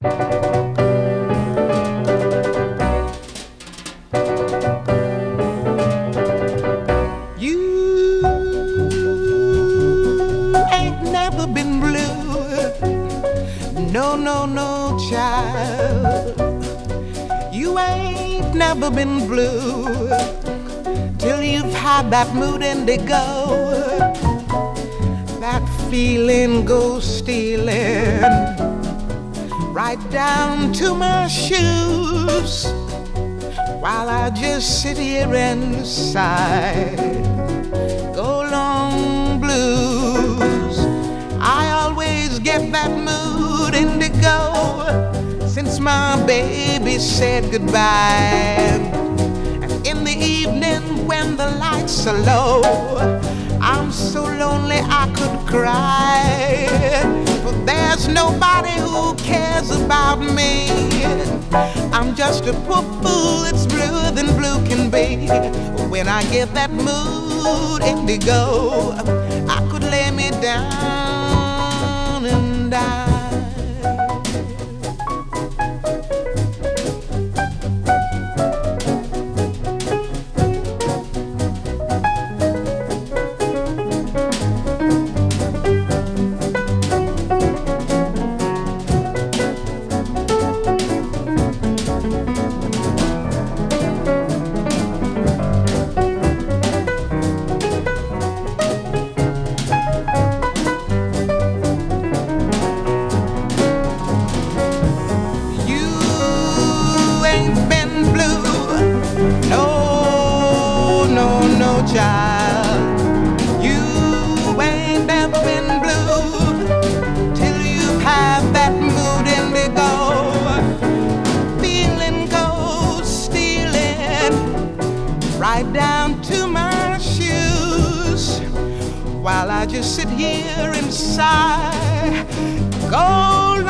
You ain't never been blue. No, no, no, child. You ain't never been blue till you've had that mood indigo. That feeling goes stealing right down to my shoes, while I just sit here and sigh. Go long blues. I always get that mood indigo since my baby said goodbye. And in the evening when the lights are low, I'm so lonely I could cry, but there's nobody who cares about me. I'm just a poor fool that's bluer than blue can be. When I get that mood indigo, I could lay me down and die. Child, you ain't never been blue till you've had that mood indigo. Feeling goes stealing right down to my shoes, while I just sit here and sigh. Go